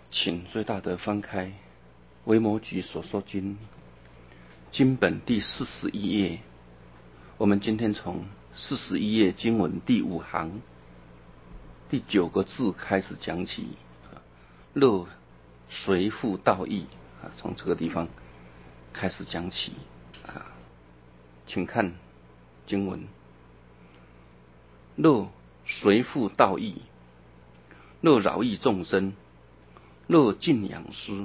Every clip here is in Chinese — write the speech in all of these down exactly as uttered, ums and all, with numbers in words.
请最大德翻开《维摩诘所说经》经本第四十一页，我们今天从四十一页经文第五行第九个字开始讲起，乐随复道义啊，从这个地方开始讲起啊，请看经文：乐随复道义，乐饶益众生，乐敬仰师。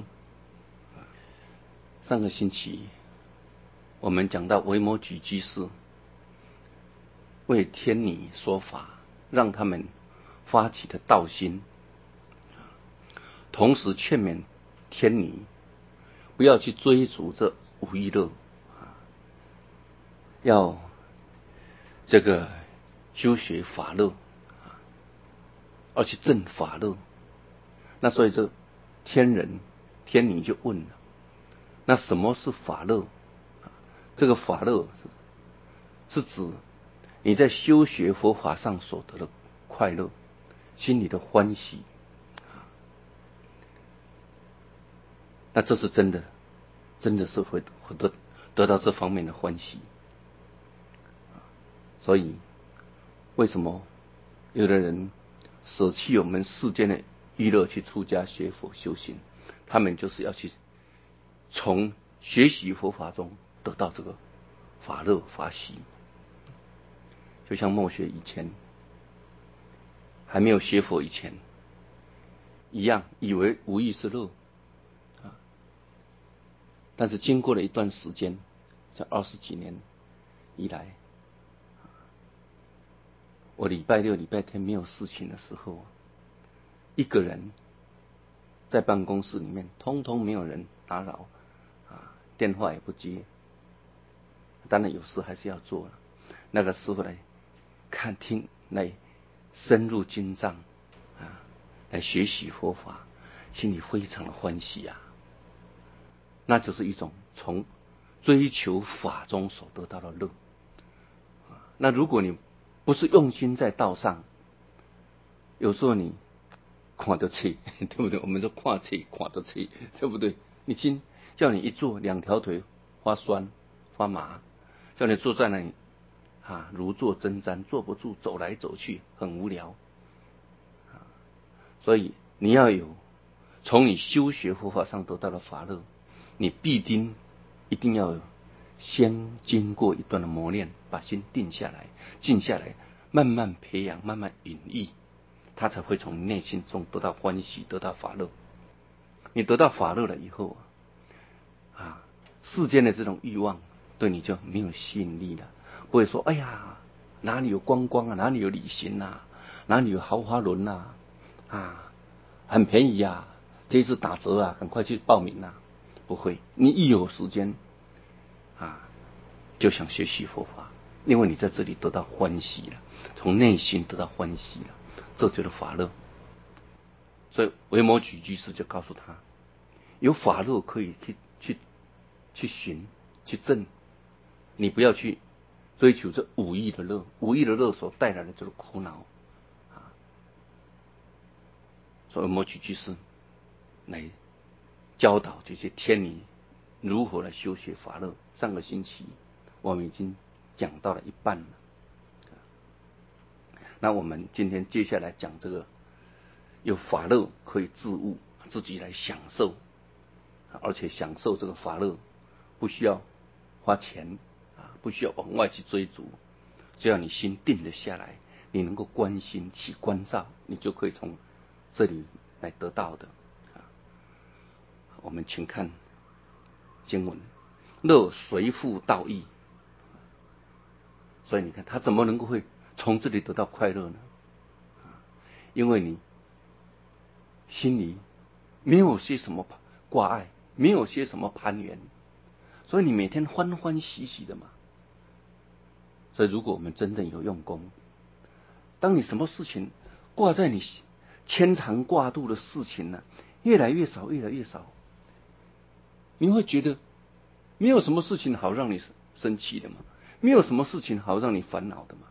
上个星期我们讲到维摩诘居士为天女说法，让他们发起的道心，同时劝勉天女不要去追逐这五欲乐，要这个修学法乐，而去证法乐。那所以这天人天女就问了，那什么是法乐？这个法乐是是指你在修学佛法上所得的快乐，心里的欢喜。那这是真的，真的是会会得得到这方面的欢喜。所以为什么有的人舍弃我们世间的娱乐去出家学佛修行，他们就是要去从学习佛法中得到这个法乐法喜。就像末学以前还没有学佛以前一样，以为无欲是乐，但是经过了一段时间，这二十几年以来，我礼拜六礼拜天没有事情的时候，一个人在办公室里面，通通没有人打扰啊，电话也不接，当然有事还是要做了。那个时候来看听来深入经藏啊，来学习佛法，心里非常的欢喜啊。那就是一种从追求法中所得到的乐。那如果你不是用心在道上，有时候你看得切，对不对？我们说看切，看得切，对不对？你心叫你一坐，两条腿发酸发麻，叫你坐在那里啊，如坐针毡，坐不住，走来走去很无聊。所以你要有从你修学佛法上得到的法乐，你必定一定要有先经过一段的磨练，把心定下来，静下来，慢慢培养，慢慢引绎，他才会从内心中得到欢喜，得到法乐。你得到法乐了以后啊，世间的这种欲望对你就没有吸引力了，不会说哎呀哪里有观光啊，哪里有旅行啊，哪里有豪华轮啊，啊很便宜啊，这一次打折啊，赶快去报名啊。不会，你一有时间啊，就想学习佛法，因为你在这里得到欢喜了，从内心得到欢喜了，这就是法乐。所以维摩诘居士就告诉他，有法乐可以去去去寻去证，你不要去追求这五欲的乐，五欲的乐所带来的就是苦恼啊。所以维摩诘居士来教导这些天女如何来修学法乐。上个星期我们已经讲到了一半了，那我们今天接下来讲这个有法乐可以自悟，自己来享受，而且享受这个法乐不需要花钱啊，不需要往外去追逐，只要你心定了下来，你能够观心起观照，你就可以从这里来得到的。我们请看经文：乐随复道义。所以你看他怎么能够会从这里得到快乐呢？因为你心里没有些什么挂碍，没有些什么攀缘，所以你每天欢欢喜喜的嘛。所以如果我们真正有用功，当你什么事情挂在你牵肠挂肚的事情呢，越来越少，越来越少，你会觉得没有什么事情好让你生气的嘛，没有什么事情好让你烦恼的嘛。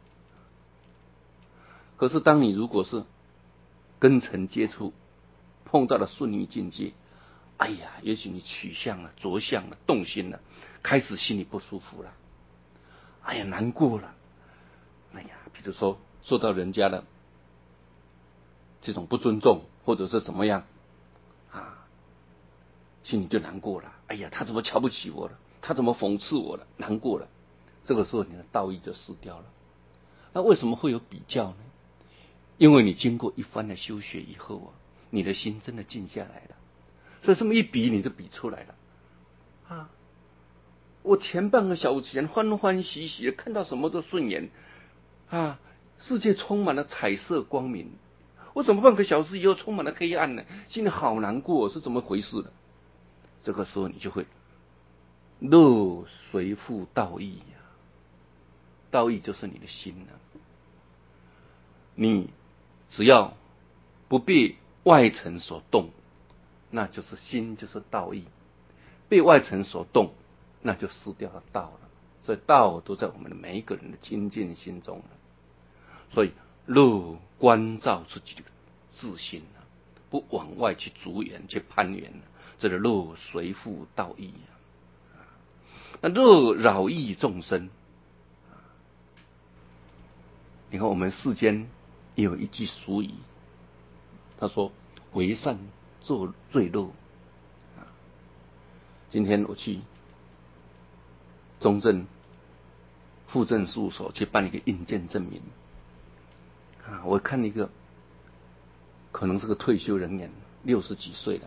可是当你如果是跟尘接触， 碰到了顺逆境界，哎呀，也许你取向了、着相了、动心了，开始心里不舒服了，哎呀，难过了，哎呀，比如说受到人家的这种不尊重，或者是怎么样啊，心里就难过了。哎呀，他怎么瞧不起我了？他怎么讽刺我了？难过了，这个时候你的道义就失掉了。那为什么会有比较呢？因为你经过一番的修学以后啊，你的心真的静下来了，所以这么一比，你就比出来了啊！我前半个小时前欢欢喜喜的看到什么都顺眼啊，世界充满了彩色光明，我怎么半个小时以后充满了黑暗呢？心里好难过，是怎么回事呢？这个时候你就会乐随复道义呀、啊，道义就是你的心呢、啊。你只要不被外尘所动，那就是心，就是道义；被外尘所动，那就失掉了道了。所以道都在我们的每一个人的清净心中了。所以乐关照自己的自心，不往外去逐缘去攀缘，这个乐随复道义啊。那乐饶益众生，你看我们世间也有一句俗语，他说为善作最乐。今天我去中正户政事务所去办一个印鉴证明啊，我看一个可能是个退休人员，六十几岁了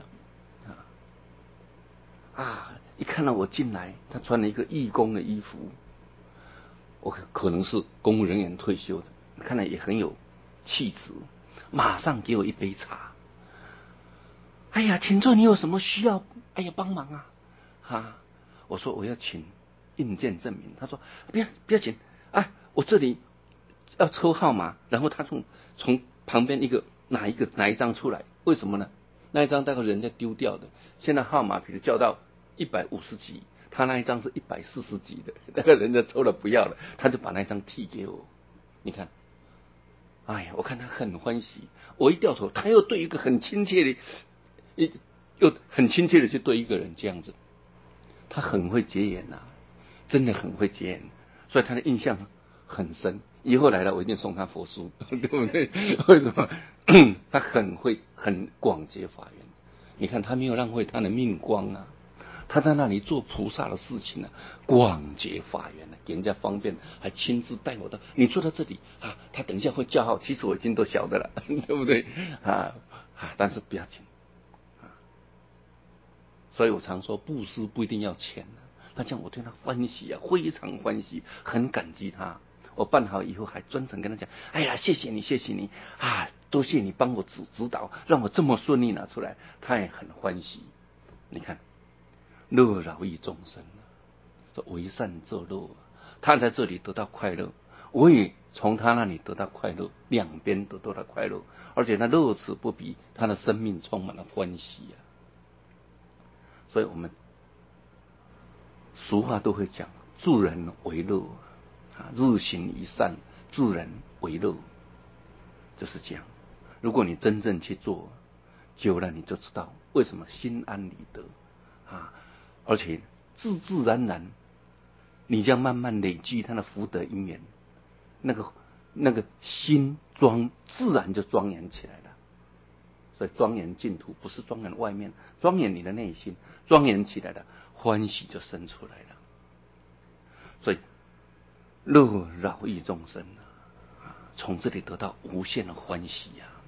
啊啊！一看到我进来，他穿了一个义工的衣服，我可能是公务人员退休的，看来也很有气质，马上给我一杯茶。哎呀，请坐，你有什么需要？哎呀，帮忙啊！啊，我说我要请印鉴证明，他说不要不要紧啊，我这里要抽号码，然后他从从旁边一个拿一个拿一张出来，为什么呢？那一张大概人家丢掉的，现在号码比如叫到一百五十几，他那一张是一百四十几的，那个人家抽了不要了，他就把那张递给我，你看。哎呀，我看他很欢喜，我一掉头，他又对一个很亲切的，一又很亲切的去对一个人这样子，他很会结缘呐、啊，真的很会结缘，所以他的印象很深。以后来了，我一定送他佛书，对不对？为什么？他很会，很广结法缘。你看他没有浪费他的命光啊，他在那里做菩萨的事情呢、啊，广结法缘呢、啊，给人家方便，还亲自带我到。你坐在这里啊，他等一下会叫号，其实我已经都晓得了，对不对？啊啊，但是不要紧啊。所以我常说，布施不一定要钱啊。那这样我对他欢喜啊，非常欢喜，很感激他。我办好以后还专程跟他讲，哎呀，谢谢你，谢谢你啊，多谢你帮我指指导，让我这么顺利拿出来，他也很欢喜。你看，乐饶益众生啊，说为善作乐，他在这里得到快乐，我也从他那里得到快乐，两边都得到快乐，而且他乐此不疲，他的生命充满了欢喜啊。所以我们俗话都会讲，助人为乐啊，日行一善，助人为乐，就是这样。如果你真正去做，久了你就知道为什么心安理得啊，而且自自然然，你将慢慢累积他的福德因缘，那个那个心庄自然就庄严起来了。所以庄严净土不是庄严外面，庄严你的内心，庄严起来了，欢喜就生出来了。所以乐饶益众生啊，从这里得到无限的欢喜呀、啊，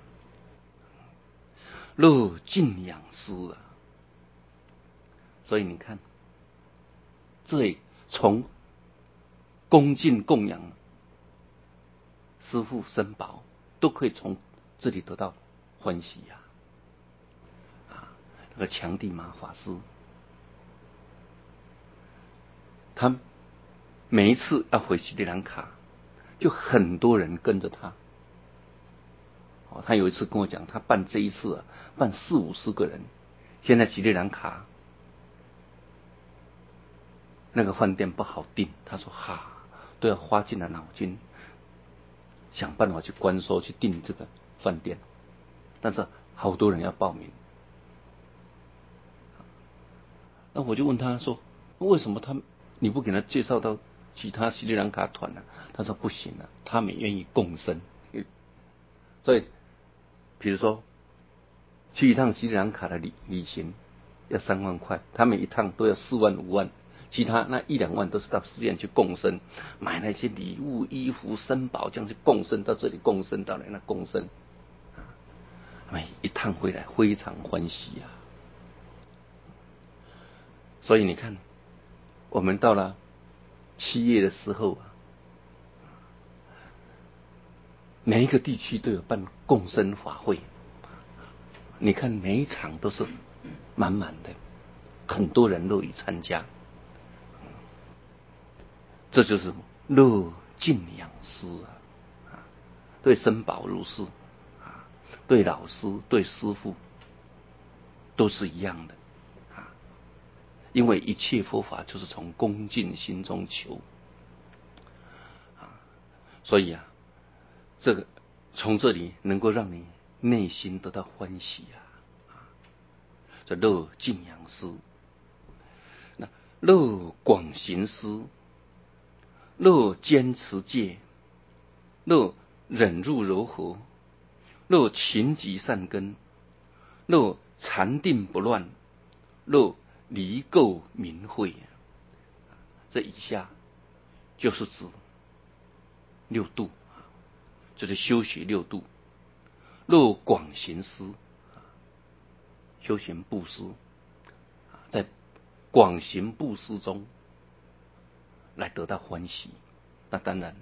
乐敬仰师啊。所以你看，这里从恭敬供养师父僧宝，都可以从这里得到欢喜呀、啊。啊，那个强地马法师，他每一次要回斯里兰卡，就很多人跟着他。哦，他有一次跟我讲，他办这一次啊，办四五十个人。现在斯里兰卡那个饭店不好订，他说哈，都要花尽了脑筋，想办法去关收去订这个饭店。但是好多人要报名， 那我就问他说，为什么他你不给他介绍到其他斯里兰卡团呢、啊？他说不行啊，他们愿意共生。所以，比如说去一趟斯里兰卡的旅旅行要三万块，他们一趟都要四万五万，其他那一两万都是到寺院去共生，买那些礼物、衣服、珍宝，这样去共生，到这里共生，到那共生，每一趟回来非常欢喜啊。所以你看，我们到了七月的时候啊，每一个地区都有办共生法会，你看每一场都是满满的，很多人乐于参加，这就是乐敬仰师啊，对僧宝如是啊，对老师对师父都是一样的啊，因为一切佛法就是从恭敬心中求啊，所以啊，这个从这里能够让你内心得到欢喜啊，这乐敬仰师，那乐广行施，乐坚持戒，乐忍辱柔和，乐勤集善根，乐禅定不乱，乐离垢明慧。这以下就是指六度，就是修学六度。乐广行施，修行布施，在广行布施中来得到欢喜。那当然，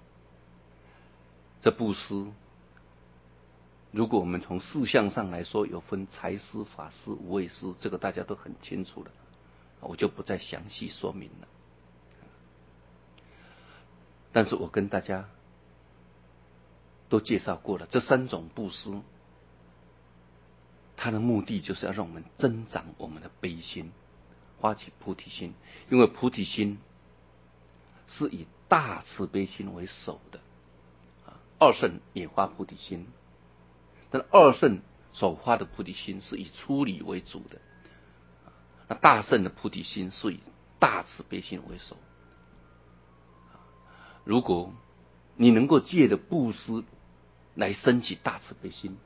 这布施，如果我们从事项上来说，有分财施、法施、无畏施，这个大家都很清楚了，我就不再详细说明了。但是我跟大家都介绍过了，这三种布施，它的目的就是要让我们增长我们的悲心，发起菩提心。因为菩提心是以大慈悲心为首的，二圣也发菩提心，但二圣所发的菩提心是以出离为主的，那大圣的菩提心是以大慈悲心为首。如果你能够借着布施来升起大慈悲心，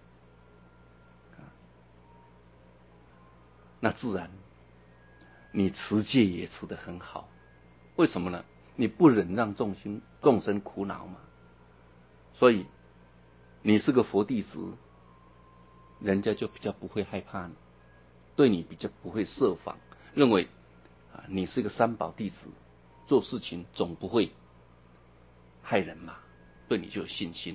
那自然你持戒也持得很好。为什么呢？你不忍让众生众生苦恼嘛，所以你是个佛弟子，人家就比较不会害怕你，对你比较不会设防，认为啊你是个三宝弟子，做事情总不会害人嘛，对你就有信心。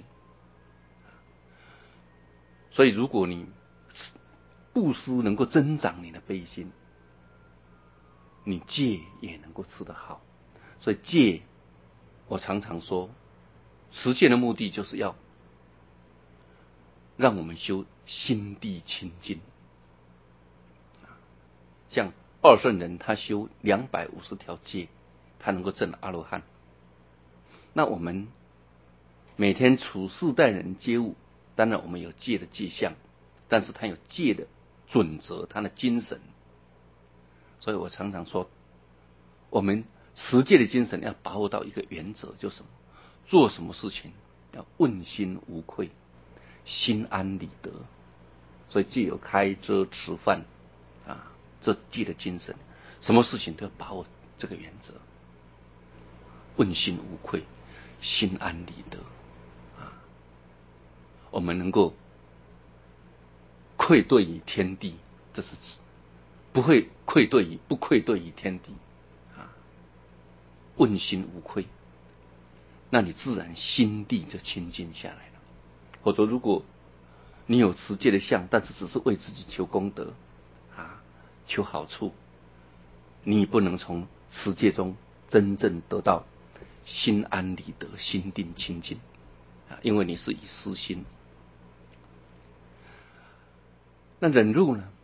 所以如果你布施能够增长你的悲心，你戒也能够持得好。所以戒，我常常说，持戒的目的就是要让我们修心地清净。像二圣人他修两百五十条戒，他能够证阿罗汉。那我们每天处事待人接物，当然我们有戒的戒相，但是他有戒的准则，他的精神。所以我常常说，我们持戒的精神要把握到一个原则，就是什么？做什么事情要问心无愧，心安理得。所以戒有开遮持犯啊，这戒的精神，什么事情都要把握这个原则，问心无愧，心安理得啊。我们能够愧对于天地，这是指不会愧对于不愧对于天地啊，问心无愧，那你自然心地就清净下来了。否则如果你有持戒的相，但是只是为自己求功德啊，求好处，你不能从持戒中真正得到心安理得、心定清净啊，因为你是以私心。那忍辱呢？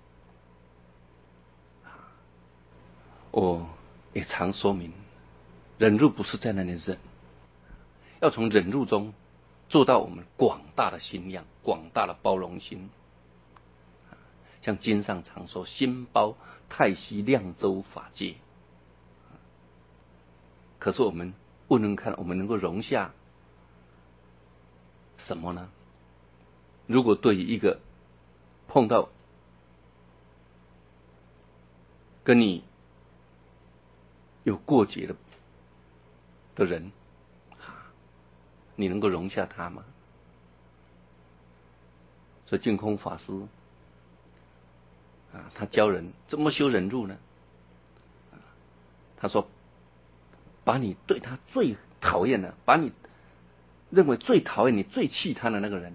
我也常说明，忍辱不是在那里忍，要从忍辱中做到我们广大的心量、广大的包容心。 像经上常说，心包太虚量周法界。可是我们问问看，我们能够容下什么呢？如果对于一个碰到跟你有过节的的人，你能够容下他吗？所以净空法师啊，他教人怎么修忍辱呢？他说，把你对他最讨厌的，把你认为最讨厌你、最气他的那个人，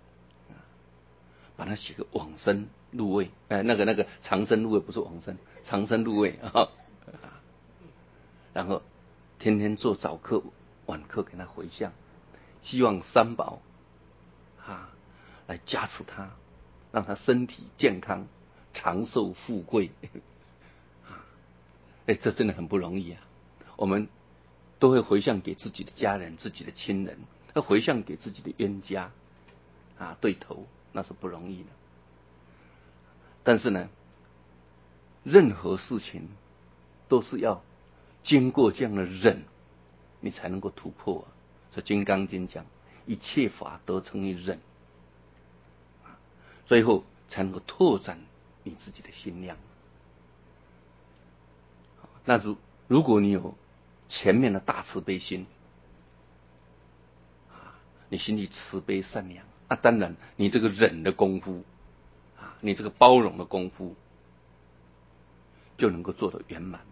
把他写个往生入位，哎，那个那个长生入位不是往生，长生入位啊。然后天天做早课、晚课给他回向，希望三宝啊来加持他，让他身体健康、长寿富贵。哎，这真的很不容易啊！我们都会回向给自己的家人、自己的亲人，要回向给自己的冤家啊对头，那是不容易的。但是呢，任何事情都是要经过这样的忍，你才能够突破啊。所以《金刚经》讲，一切法得成于忍，最后才能够拓展你自己的心量。那如如果你有前面的大慈悲心，你心里慈悲善良，那当然你这个忍的功夫啊，你这个包容的功夫就能够做得圆满。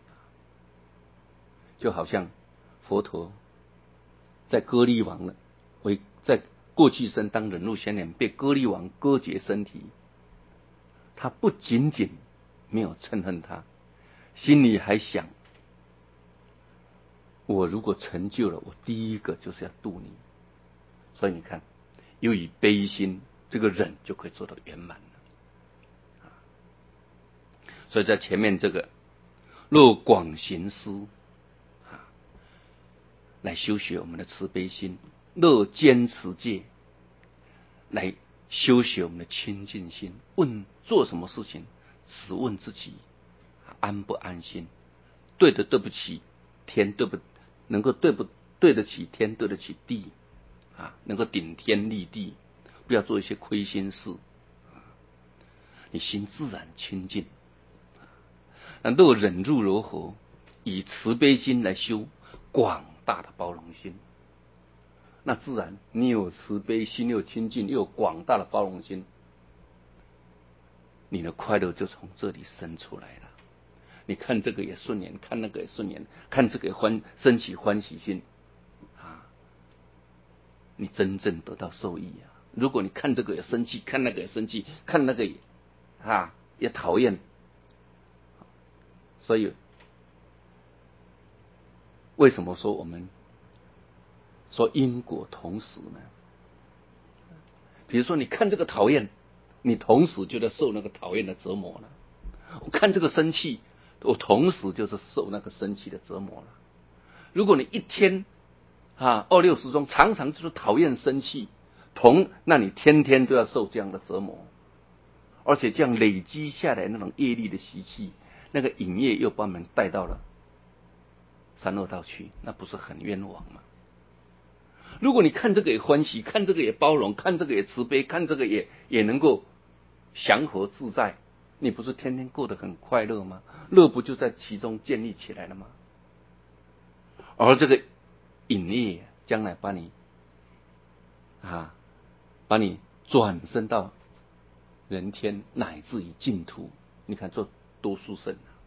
就好像佛陀在割力王呢，为在过去生当忍辱仙人，被割力王割截身体，他不仅仅没有嗔恨他，心里还想，我如果成就了，我第一个就是要度你。所以你看，又以悲心，这个忍就可以做到圆满了。所以在前面这个若广行施来修学我们的慈悲心，若坚持戒来修学我们的清净心。问做什么事情，只问自己安不安心，对的对不起天，对不能够对不对得起天，对得起地啊，能够顶天立地，不要做一些亏心事，你心自然清净。那若忍辱柔和，以慈悲心来修广大的包容心，那自然你有慈悲心，又清净，又有广大的包容心，你的快乐就从这里生出来了。你看这个也顺眼，看那个也顺眼，看这个也欢升起欢喜心啊，你真正得到受益啊。如果你看这个也生气，看那个也生气，看那个也啊也讨厌，所以为什么说我们说因果同时呢？比如说你看这个讨厌，你同时就在受那个讨厌的折磨了。我看这个生气，我同时就是受那个生气的折磨了。如果你一天啊二六时中常常就是讨厌生气，同那你天天都要受这样的折磨，而且这样累积下来那种业力的习气，那个瘾业又把我们带到了三恶道去，那不是很冤枉吗？如果你看这个也欢喜，看这个也包容，看这个也慈悲，看这个也也能够祥和自在，你不是天天过得很快乐吗？乐不就在其中建立起来了吗？而这个瘾业将来把你啊，把你转生到人天乃至于净土，你看这多殊胜啊！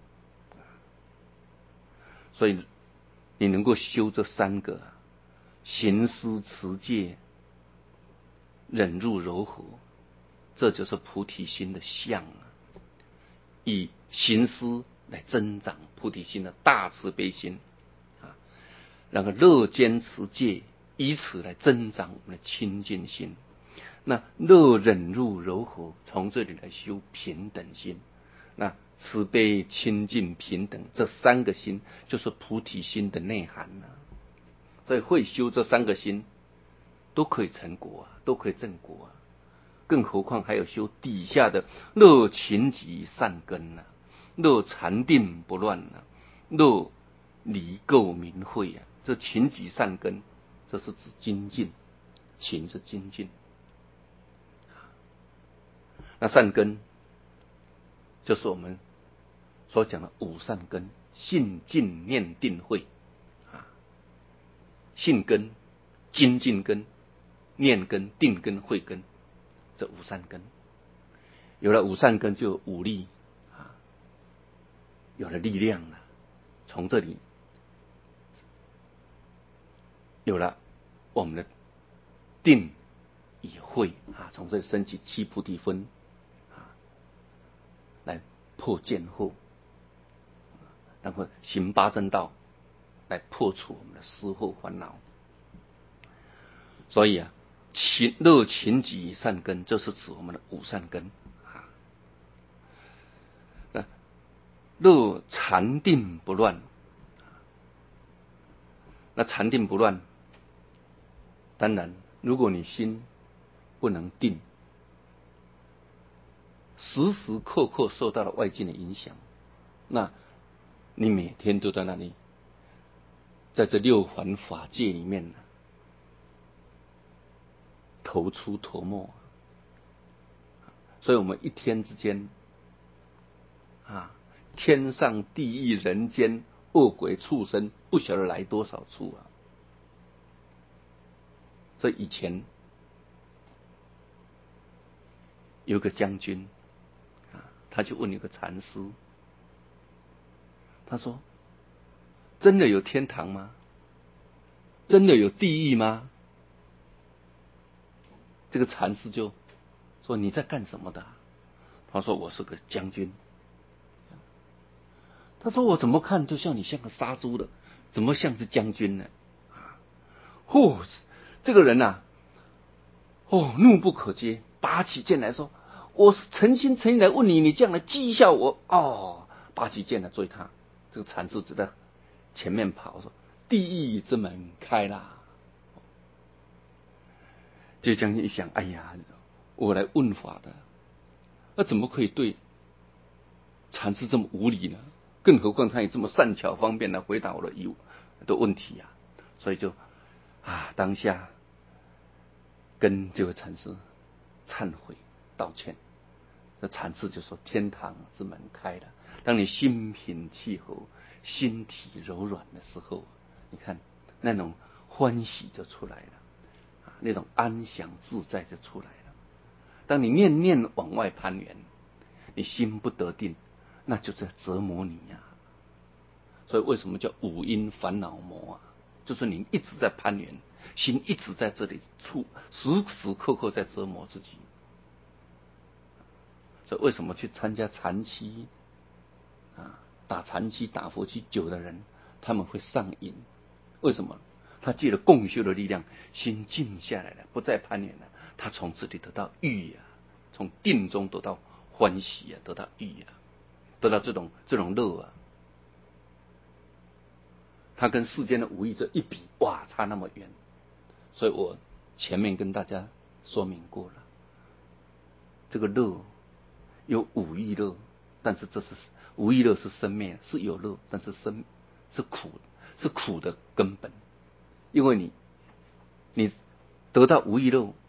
所以你能够修这三个行施持戒忍辱柔和，这就是菩提心的相啊！以行施来增长菩提心的大慈悲心啊，然后乐坚持戒，以此来增长我们的清净心。那乐忍辱柔和，从这里来修平等心。那慈悲清净平等这三个心，就是菩提心的内涵啊。所以会修这三个心，都可以成果啊，都可以正果啊。 更何况还有修底下的乐勤集善根啊，乐禅定不乱啊，乐离垢明慧啊。这勤集善根，这是指精进，勤是精进。那善根就是我们所讲的五善根：信、静、念、定、慧啊。信根、精进根、念根、定根、慧根，这五善根。有了五善根，就有五力啊，有了力量了。从这里有了我们的定与慧啊，从这里升起七菩提分啊，来破见惑，然后行八正道，来破除我们的思惑烦恼。所以啊，勤乐勤集善根，就是指我们的五善根啊。那乐禅定不乱，那禅定不乱，当然，如果你心不能定，时时刻刻受到了外境的影响，那你每天都在那里，在这六环法界里面头出头没。所以我们一天之间啊，天上地狱人间恶鬼畜生不晓得来多少处啊。这以前有个将军啊，他就问一个禅师，他说：真的有天堂吗？真的有地狱吗？这个禅师就说：你在干什么的？他说：我是个将军。他说：我怎么看就像你像个杀猪的，怎么像是将军呢？嚯、哦，这个人呐、啊，哦，怒不可遏，拔起剑来说：我是诚心诚意来问你，你这样来讥笑我哦！拔起剑来追他。这个禅师就在前面跑说：地狱之门开啦！这将军一想，哎呀，我来问法的，那怎么可以对禅师这么无礼呢？更何况他也这么善巧方便来回答我的疑的问题呀、啊！所以就啊，当下跟这位禅师忏悔道歉。这禅师就说：天堂之门开了。当你心平气和、心体柔软的时候，你看那种欢喜就出来了，啊，那种安详自在就出来了。当你念念往外攀缘，你心不得定，那就在折磨你呀、啊。所以为什么叫五阴烦恼魔啊？就是你一直在攀缘，心一直在这里处，时时刻刻在折磨自己。所以为什么去参加禅期啊，打禅期、打佛期久的人，他们会上瘾？为什么？他借着共修的力量，心静下来了，不再攀缘了，他从这里得到欲啊，从定中得到欢喜啊，得到欲啊，得到这种这种乐啊。他跟世间的五欲这一比，哇，差那么远。所以我前面跟大家说明过了，这个乐有五欲乐，但是这是五欲乐是生灭，是有乐，但是生是苦，是苦的根本。因为你你得到五欲乐，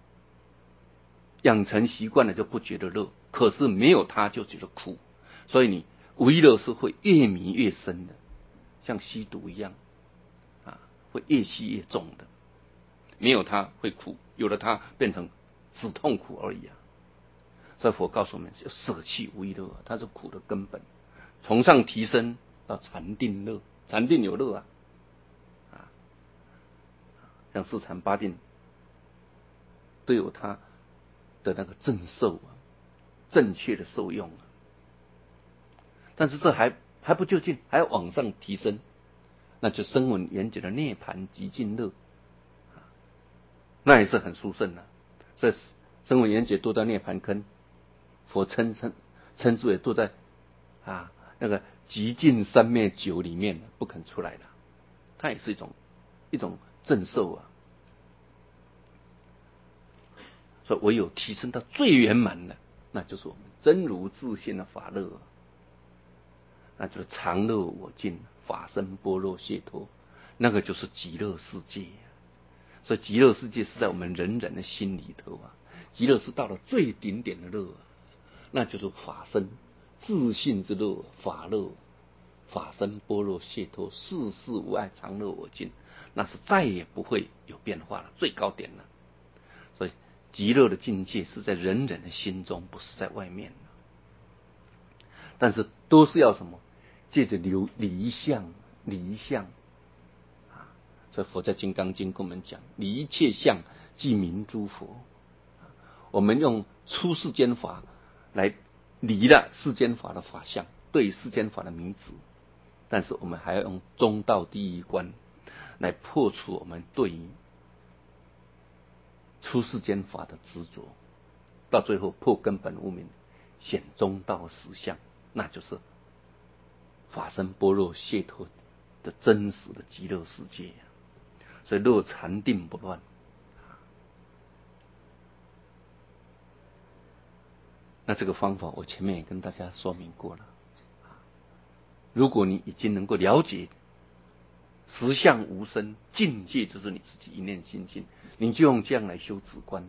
养成习惯了就不觉得乐，可是没有它就觉得苦，所以你五欲乐是会越迷越深的，像吸毒一样啊，会越吸越重的。没有它会苦，有了它变成只痛苦而已啊。所以佛告诉我们，要舍弃无欲乐，它是苦的根本。从上提升到禅定乐，禅定有乐啊，啊，像四禅八定都有它的那个正受啊，正确的受用啊。但是这还还不究竟，还要往上提升，那就声闻缘觉的涅槃极尽乐，那也是很殊胜的。所以声闻缘觉堕到涅槃坑，佛称称称之为堕在啊那个极尽三昧酒里面不肯出来了，它也是一种一种正受啊。 所以唯有提升到最圆满的，那就是我们真如自性的法乐，那就是常乐我净，法身般若解脱，那个就是极乐世界。所以极乐世界是在我们人人的心里头啊，极乐是到了最顶点的乐啊，那就是法身自性之乐，法乐，法身般若解脱，世事无碍，常乐我净，那是再也不会有变化了，最高点了。所以极乐的境界是在人人的心中，不是在外面。但是都是要什么？借着离离相，离相啊！所以佛在《金刚经》跟我们讲：离一切相，即名诸佛。我们用出世间法来离了世间法的法相，对世间法的迷执，但是我们还要用中道第一关来破除我们对于出世间法的执着，到最后破根本无明，显中道实相，那就是法身般若解脱的真实的极乐世界。所以若禅定不乱，那这个方法我前面也跟大家说明过了。如果你已经能够了解实相无生，境界就是你自己一念心性，你就用这样来修止观。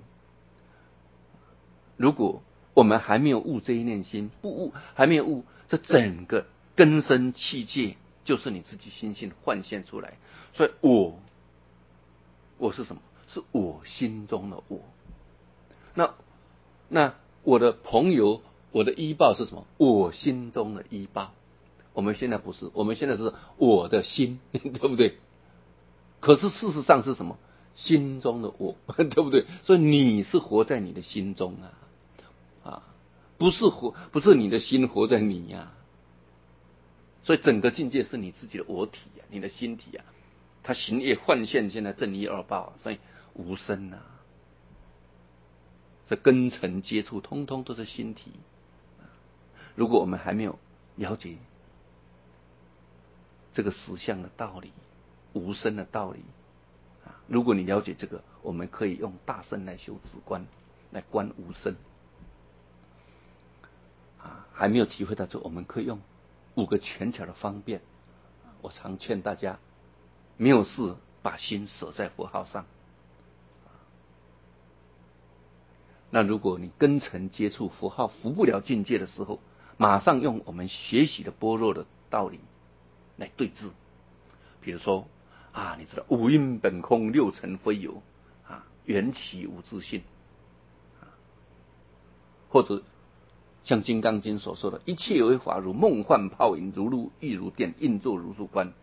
如果我们还没有悟这一念心，不悟，还没有悟这整个根生器界，就是你自己心性幻现出来。所以我，我是什么？是我心中的我。那那我的朋友，我的依报是什么？我心中的依报。我们现在不是，我们现在是我的心，对不对？可是事实上是什么？心中的我，对不对？所以你是活在你的心中啊，啊，不是活，不是你的心活在你呀、啊。所以整个境界是你自己的我体啊，你的心体啊，它行业幻现，现在正一二报、啊，所以无生啊。这根尘接触，通通都是心体。如果我们还没有了解这个实相的道理，无生的道理啊，如果你了解这个，我们可以用大乘来修止观，来观无生啊。还没有体会到这，我们可以用五个权巧的方便。我常劝大家，没有事把心舍在佛号上。那如果你根尘接触佛号服不了境界的时候，马上用我们学习的般若的道理来对治。比如说啊，你知道五蕴本空，六尘非有啊，缘起无自性啊，或者像《金刚经》所说的，一切为法如梦幻泡影，如露亦如电，应作如是观。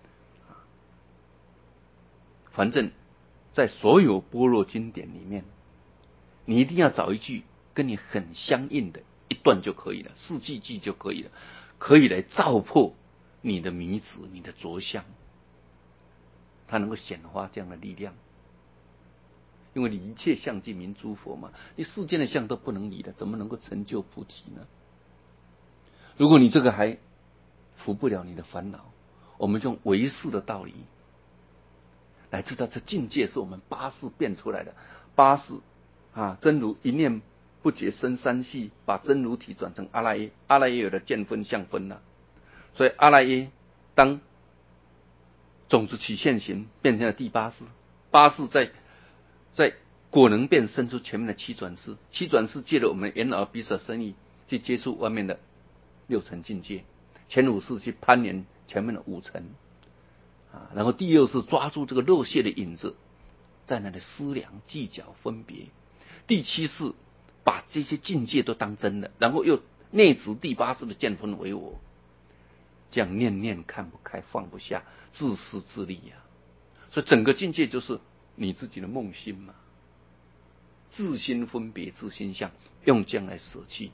反正在所有般若经典里面，你一定要找一句跟你很相应的一段就可以了，四句句就可以了，可以来照破你的迷执，你的着相，它能够显化这样的力量。因为你一切相即名诸佛嘛，你世间的相都不能理的，怎么能够成就菩提呢？如果你这个还服不了你的烦恼，我们用唯识的道理来知道，这境界是我们八识变出来的。八识啊，真如一念不觉生三系，把真如体转成阿赖耶，阿赖耶有了见分相分了、啊，所以阿赖耶当种子起现行，变成了第八识。八识在在果能变生出前面的七转识，七转识借着我们眼耳鼻舌身意去接触外面的六层境界，前五识去攀连前面的五层啊，然后第六是抓住这个肉屑的影子，在那里思量计较分别。第七是把这些境界都当真的，然后又内执第八识的见分为我，这样念念看不开放不下，自私自利呀、啊。所以整个境界就是你自己的梦心嘛，自心分别自心相，用这样来舍弃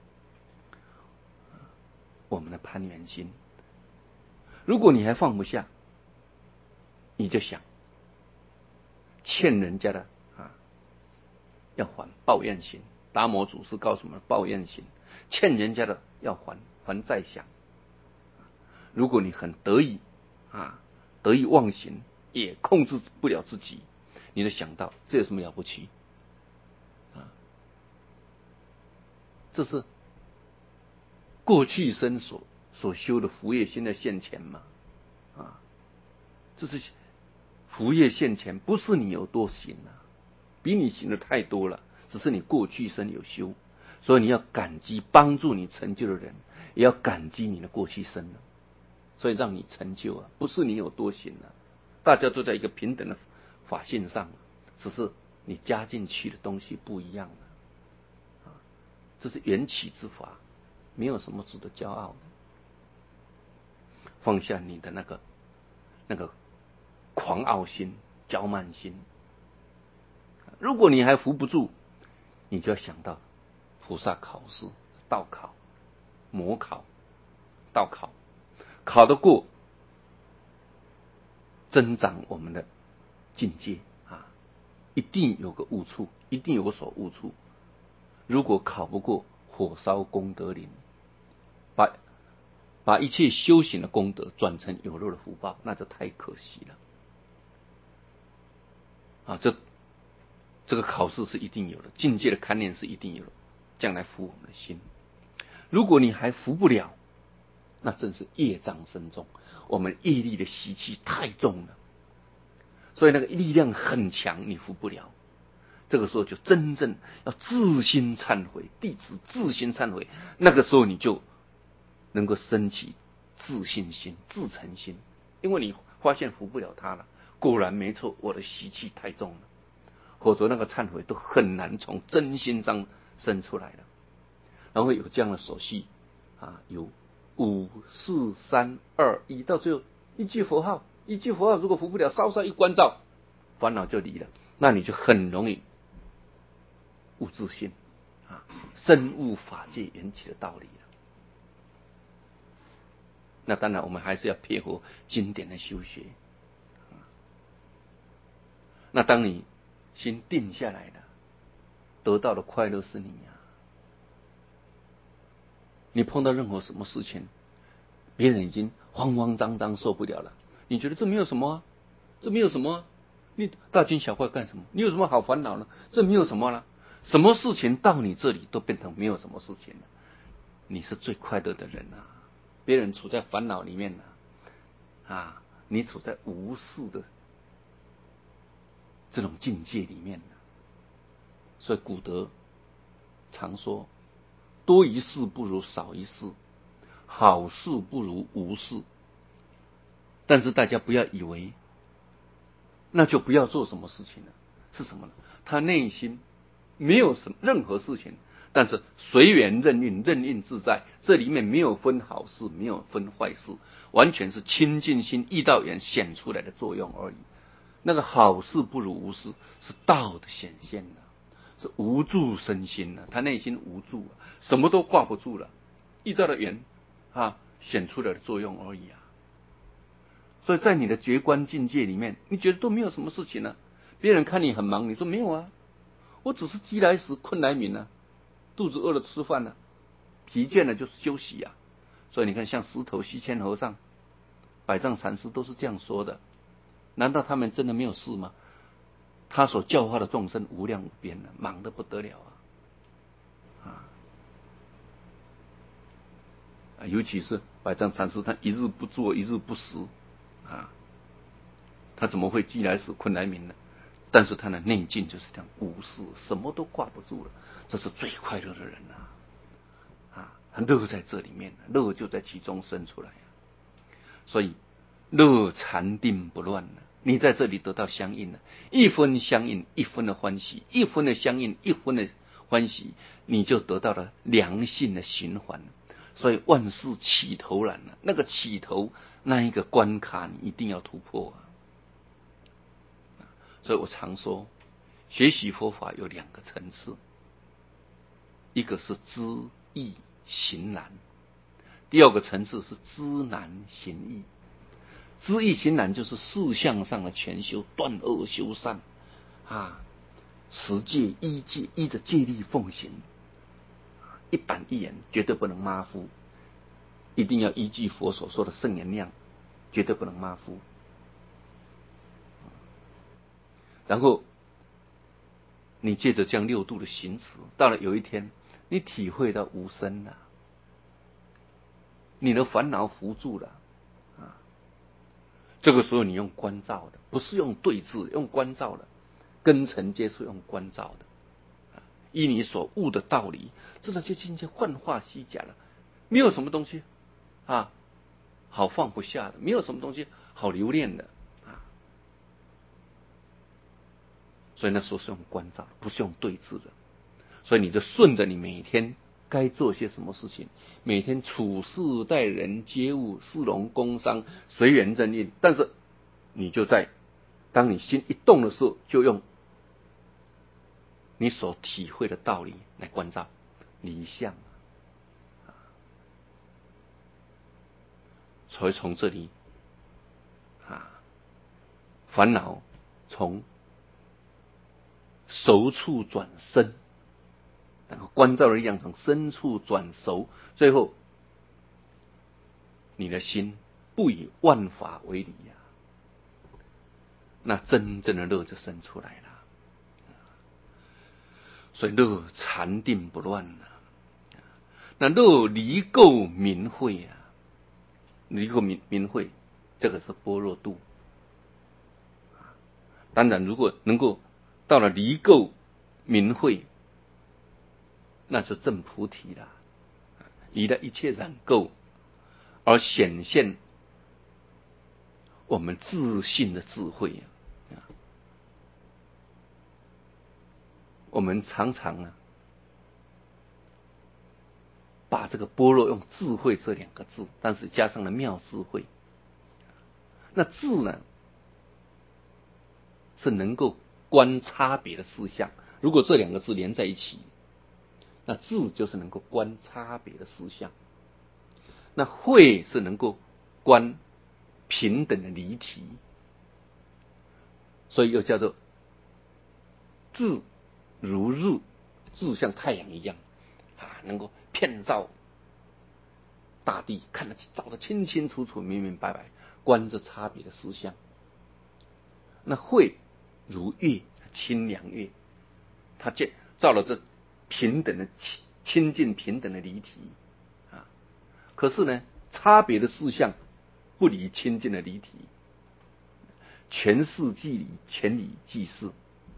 我们的攀缘心。如果你还放不下，你就想欠人家的啊，要还报怨心。达摩祖师告诉我们，报怨心，欠人家的要还，还再想。如果你很得意啊，得意忘形，也控制不了自己，你就想到这有什么了不起这是过去生所所修的福业，现在现前嘛，啊，这是福业现前，不是你有多行啊，比你行的太多了，只是你过去生有修，所以你要感激帮助你成就的人，也要感激你的过去生啊，所以让你成就啊，不是你有多行啊，大家都在一个平等的法性上，只是你加进去的东西不一样了，啊，这是缘起之法，没有什么值得骄傲的。放下你的那个那个狂傲心、骄慢心。如果你还扶不住，你就要想到菩萨考试、道考、模考、道考，考得过，增长我们的境界啊，一定有个悟处，一定有所悟处。如果考不过，火烧功德林，把把一切修行的功德转成有肉的福报，那就太可惜了啊！这这个考试是一定有的，境界的勘验是一定有的，将来服我们的心。如果你还服不了，那正是业障深重，我们业力的习气太重了，所以那个力量很强，你服不了。这个时候就真正要自心忏悔，弟子自心忏悔，那个时候你就能够升起自信心、自诚心，因为你发现服不了他了，果然没错，我的习气太重了，否则那个忏悔都很难从真心上生出来了。然后有这样的手续啊，有五四三二一，到最后一句佛号，一句佛号如果服不了，稍稍一关照，烦恼就离了，那你就很容易悟自性啊，深悟法界缘起的道理了。那当然，我们还是要配合经典的修学。那当你心定下来了，得到的快乐是你呀、啊。你碰到任何什么事情，别人已经慌慌张张受不了了，你觉得这没有什么、啊，这没有什么、啊，你大惊小怪干什么？你有什么好烦恼呢？这没有什么了，什么事情到你这里都变成没有什么事情了，你是最快乐的人啊！别人处在烦恼里面呢、啊，啊，你处在无事的这种境界里面呢、啊，所以古德常说，多一事不如少一事，好事不如无事。但是大家不要以为那就不要做什么事情了，是什么呢？他内心没有什么任何事情，但是随缘任运，任运自在，这里面没有分好事，没有分坏事，完全是清净心意道缘显出来的作用而已。那个好事不如无事，是道的显现了，是无助身心了，他内心无助，什么都挂不住了，遇到的缘啊显出来的作用而已啊。所以在你的觉观境界里面，你觉得都没有什么事情呢、啊？别人看你很忙，你说没有啊，我只是饥来时困来眠啊，肚子饿了吃饭了、啊，疲倦了就休息啊。所以你看，像石头西迁和尚、百丈禅师都是这样说的。难道他们真的没有事吗？他所教化的众生无量无边的，忙得不得了啊！啊，尤其是百丈禅师，他一日不作，一日不食啊，他怎么会饥来时困来眠呢？但是他的内境就是这样无事，什么都挂不住了，这是最快乐的人啊！啊，他乐在这里面，乐就在其中生出来啊！所以乐禅定不乱了。你在这里得到相应了，一分相应，一分的欢喜；一分的相应，一分的欢喜，你就得到了良性的循环。所以万事起头难了，那个起头那一个关卡，你一定要突破啊！所以我常说，学习佛法有两个层次，一个是知易行难，第二个层次是知难行易。知易行难就是事项上的全修，断恶修善啊，持戒依戒，依着戒律奉行，一板一眼，绝对不能马虎，一定要依据佛所说的圣言量，绝对不能马虎。然后你借着这样六度的行持，到了有一天你体会到无声了，你的烦恼扶住了啊。这个时候你用观照的，不是用对峙，用观照的，根尘皆是用观照的。依你所悟的道理，这些境界幻化虚假了，没有什么东西啊好放不下的，没有什么东西好留恋的啊。所以那时候是用观照，不是用对峙的。所以你就顺着你每天该做些什么事情，每天处事待人接物，事农工商，随缘任运。但是你就在当你心一动的时候，就用你所体会的道理来关照离相。所以从这里啊，烦恼从熟处转深，然后观照的力量从深处转熟，最后你的心不以万法为理呀、啊，那真正的乐就生出来了。所以乐禅定不乱啊，那乐离垢明慧啊，离垢明明慧，这个是般若度。当然，如果能够到了离垢明慧，那就证菩提了，离了一切染垢，而显现我们自信的智慧啊。我们常常啊，把这个般若用智慧这两个字，但是加上了妙智慧。那智呢，是能够观差别的事项。如果这两个字连在一起，那智就是能够观差别的事项。那慧是能够观平等的离体，所以又叫做智如日，智像太阳一样啊，能够遍照大地，看得照得清清楚楚、明明白白，观这差别的事项。那慧如月，清凉月，它见照了这平等的清净平等的离体啊。可是呢，差别的事项不离清净的离体，全事即理，全理即事。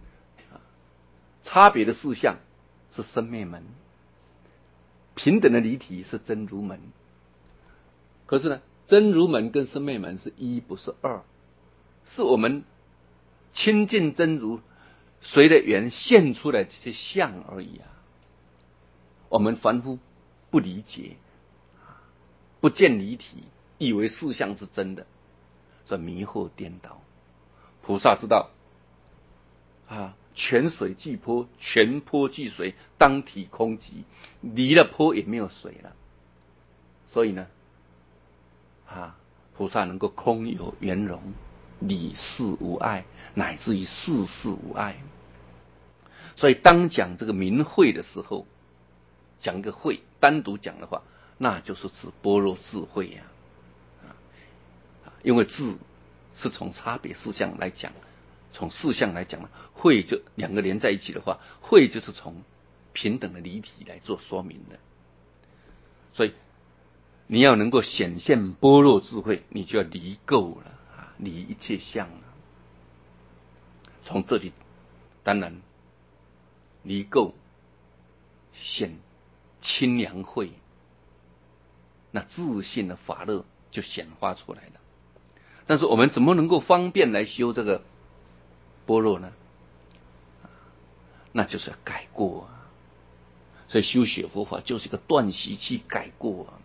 差别的事项是生灭门，平等的离体是真如门。可是呢，真如门跟生灭门是一，不是二，是我们亲近真如随着缘现出来这些相而已啊。我们凡夫不理解，不见离体，以为事相是真的，所以迷惑颠倒。菩萨知道啊，泉水即波，泉波即水，当体空寂，离了波也没有水了。所以呢，啊，菩萨能够空有圆融，理事无碍，乃至于事事无碍。所以当讲这个明慧的时候，讲一个慧，单独讲的话，那就是指般若智慧呀、啊。因为智是从差别事项来讲，从事项来讲呢，慧就两个连在一起的话，慧就是从平等的离体来做说明的。所以你要能够显现般若智慧，你就要离垢了啊，离一切相了。从这里，当然离垢显清凉慧，那自信的法乐就显化出来了。但是我们怎么能够方便来修这个般若呢？那就是要改过啊。所以修学佛法就是一个断习气改过啊，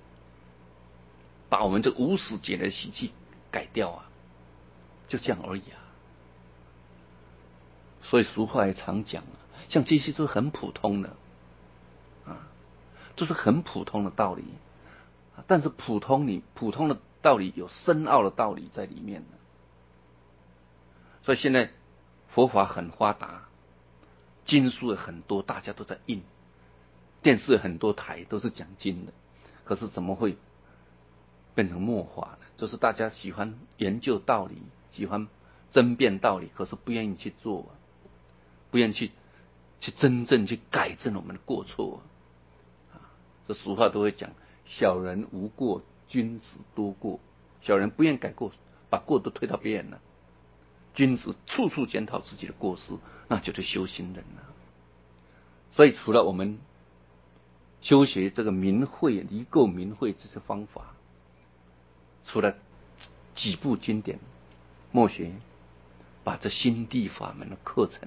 把我们这无始劫的习气改掉啊，就这样而已啊。所以俗话也常讲啊，像这些都是很普通的啊，都是很普通的道理，但是普通你普通的道理有深奥的道理在里面的。所以现在佛法很发达，经书有很多，大家都在印，电视有很多台都是讲经的，可是怎么会变成末法呢？就是大家喜欢研究道理，喜欢争辩道理，可是不愿意去做啊，不愿意去去真正去改正我们的过错啊。 这俗话都会讲，小人无过，君子多过。小人不愿改过，把过都推到别人了。君子处处检讨自己的过失，那就是修行人了。所以除了我们修学这个明慧、离垢明慧这些方法，除了几部经典，默学把这心地法门的课程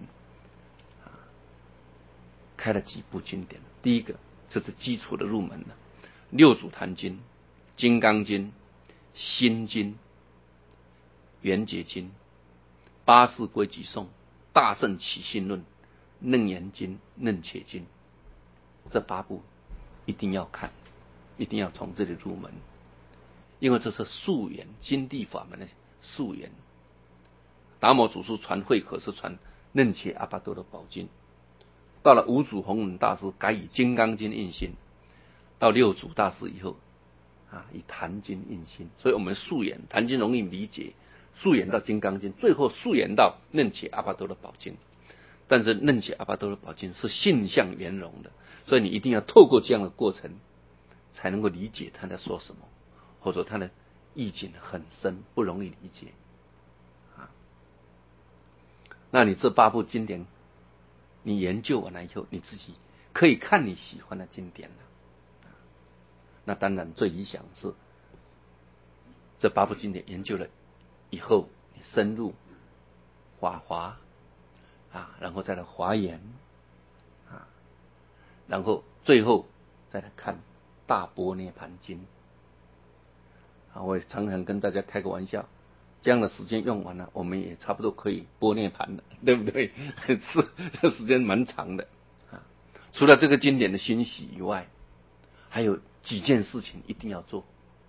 开了几部经典。第一个就是基础的入门了，六祖坛经、金刚经、心经、圆觉经、八识规矩颂、大圣起信论、楞严经、楞伽经，这八部一定要看，一定要从这里入门，因为这是溯源心地法门的溯源。达摩祖师传慧可是传楞伽阿跋多的宝经，到了五祖弘忍大师改以金刚经印心，到六祖大师以后啊，以坛经印心，所以我们溯源坛经容易理解，溯源到金刚经，最后溯源到楞伽阿跋多的宝经。但是楞伽阿跋多的宝经是性相圆融的，所以你一定要透过这样的过程，才能够理解他在说什么，或者他的意境很深，不容易理解啊。那你这八部经典，你研究完了以后，你自己可以看你喜欢的经典了。那当然最理想是这八部经典研究了以后，你深入法华啊，然后再来华严啊，然后最后再来看大般涅盘经啊。我也常常跟大家开个玩笑，这样的时间用完了，我们也差不多可以般涅盘了，对不对？是，这时间蛮长的啊。除了这个经典的欣喜以外，还有几件事情一定要做。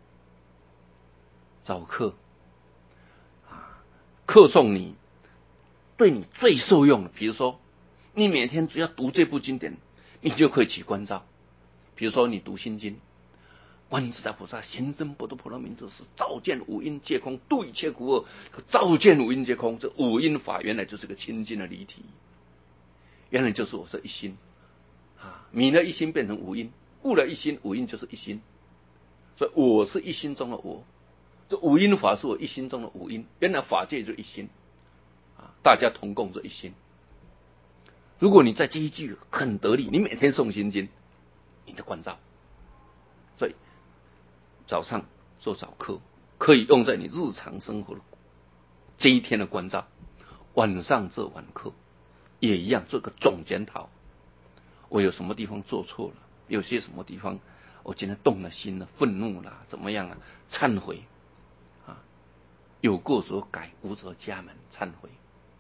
找课啊，课诵你对你最受用的，比如说你每天只要读这部经典，你就可以起观照。比如说你读心经，观音自在菩萨行深般若波罗蜜多时，照见五阴皆空，度一切苦厄。照见五阴皆空，这五阴法原来就是个清净的离体，原来就是我说一心啊，泯了一心变成五阴，悟了一心，五阴就是一心。所以我是一心中的我，这五阴法是我一心中的五阴，原来法界就一心啊，大家同共这一心。如果你在这一句很得力，你每天诵心经，你的观照。所以早上做早课，可以用在你日常生活的这一天的观照；晚上做晚课，也一样做个总检讨。我有什么地方做错了？有些什么地方我今天动了心了，愤怒了，怎么样啊？忏悔啊！有过则改，无则加满，忏悔。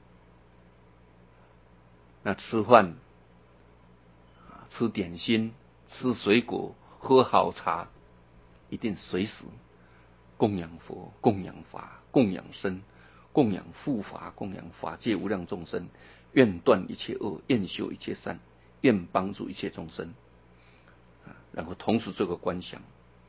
那吃饭啊，吃点心，吃水果，喝好茶，一定随时供养佛、供养法、供养僧、供养护法、供养法界无量众生，愿断一切恶，愿修一切善，愿帮助一切众生。然后同时做个观想，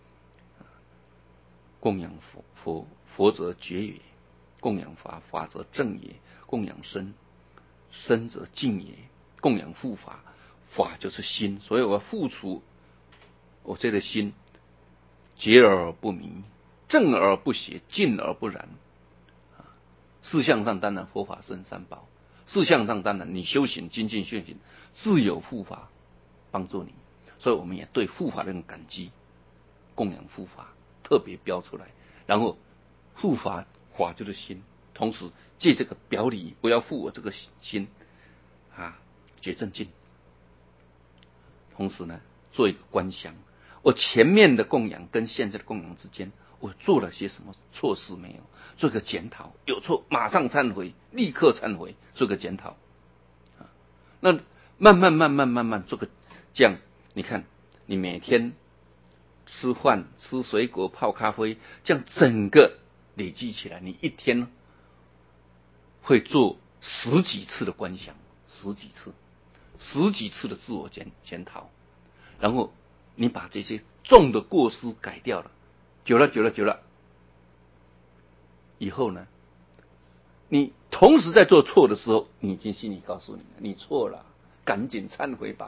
供养佛佛佛则觉也，供养法法则正也，供养僧僧则净也，供养护法法就是心。所以我要付出我这个心，洁而不迷，正而不邪，净而不染。事项上当然佛法僧三宝，事项上当然你修行精进修行自有护法帮助你。所以我们也对护法的感激，供养护法特别标出来。然后护法法就是心，同时借这个表里，不要负我这个心啊，觉正净。同时呢，做一个观想，我前面的供养跟现在的供养之间，我做了些什么错事没有？做个检讨，有错马上忏悔，立刻忏悔，做个检讨。啊，那慢慢慢慢慢慢做个这样。你看，你每天吃饭、吃水果、泡咖啡，这样整个累积起来，你一天会做十几次的观想，十几次，十几次的自我检检讨，然后你把这些重的过失改掉了，久了久了久了，以后呢，你同时在做错的时候，你已经心里告诉你了，你错了，赶紧忏悔吧。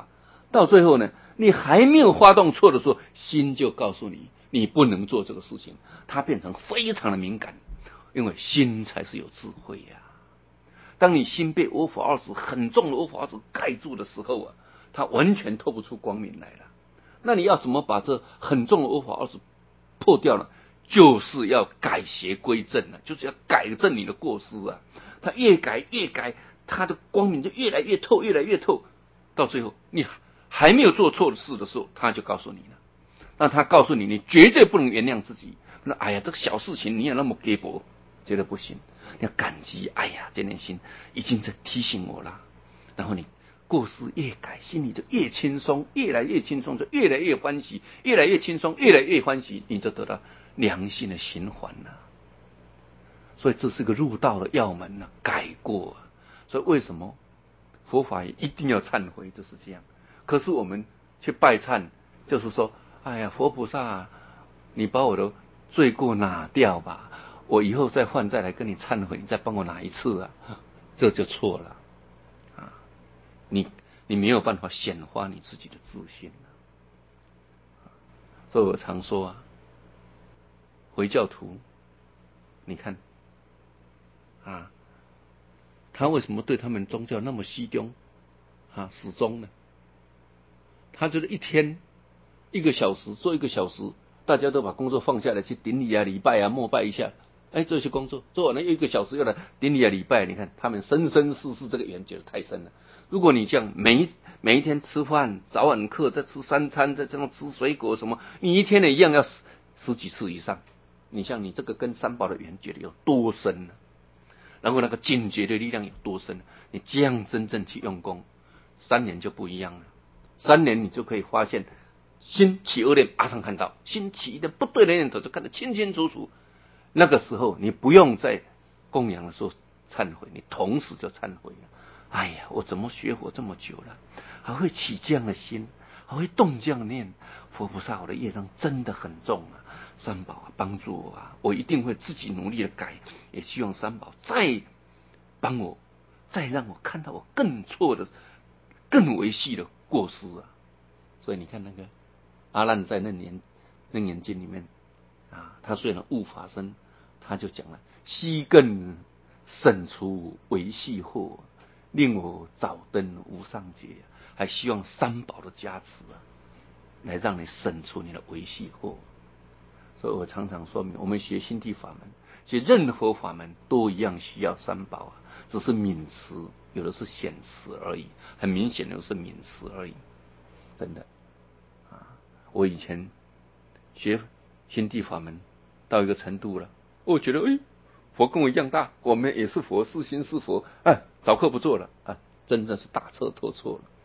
到最后呢，你还没有发动错的时候，心就告诉你，你不能做这个事情，它变成非常的敏感，因为心才是有智慧呀、啊。当你心被我法二执很重的我法二执盖住的时候啊，它完全透不出光明来了。那你要怎么把这很重的我法二执破掉呢？就是要改邪归正了，就是要改正你的过失啊。它越改越改，它的光明就越来越透，越来越透。到最后，你还没有做错的事的时候，他就告诉你了。那他告诉你，你绝对不能原谅自己。那哎呀，这个小事情你也那么给薄，觉得不行。你要感激，哎呀，这念心已经在提醒我了。然后你过失越改，心里就越轻松，越来越轻松，就越来越欢喜，越来越轻松，越来越欢喜，你就得到良心的循环了。所以这是个入道的要门了、啊，改过、啊。所以为什么佛法也一定要忏悔？就是这样。可是我们去拜忏，就是说，哎呀，佛菩萨，你把我的罪过拿掉吧，我以后再犯再来跟你忏悔，你再帮我拿一次啊，这就错了啊！你你没有办法显化你自己的自信了、啊。所以我常说啊，回教徒，你看啊，他为什么对他们宗教那么西中啊始终呢？他就是一天一个小时做一个小时，大家都把工作放下来去顶礼啊、礼拜啊、膜拜一下，哎，这些工作做完了又一个小时又来顶礼啊、礼拜。你看他们生生世世这个缘觉得太深了。如果你这样每一每一天吃饭，早晚课再吃三餐，再这样吃水果什么，你一天呢一样要十十几次以上。你像你这个跟三宝的缘觉得有多深呢？然后那个警觉的力量有多深？你这样真正去用功，三年就不一样了。三年你就可以发现，心起恶念马上看到，心起的不对的念头就看得清清楚楚。那个时候你不用在供养的时候忏悔，你同时就忏悔了。哎呀，我怎么学佛这么久了，还会起这样的心，还会动这样的念？佛菩萨，我的业障真的很重啊！三宝啊，帮助我啊！我一定会自己努力的改，也希望三宝再帮我，再让我看到我更错的、更维系的过失啊！所以你看那个阿难在楞严楞严经里面啊，他虽然悟法身，他就讲了：悉更审除维系祸，令我早登无上劫。还希望三宝的加持啊，来让你审除你的维系祸。所以我常常说明，我们学心地法门，学任何法门都一样需要三宝啊，只是泯词，有的是显词而已，很明显的是泯词而已。真的啊，我以前学心地法门到一个程度了，我觉得哎，佛跟我一样大，我们也是佛，是心是佛，哎，早课不做了啊，真正是大错特错了。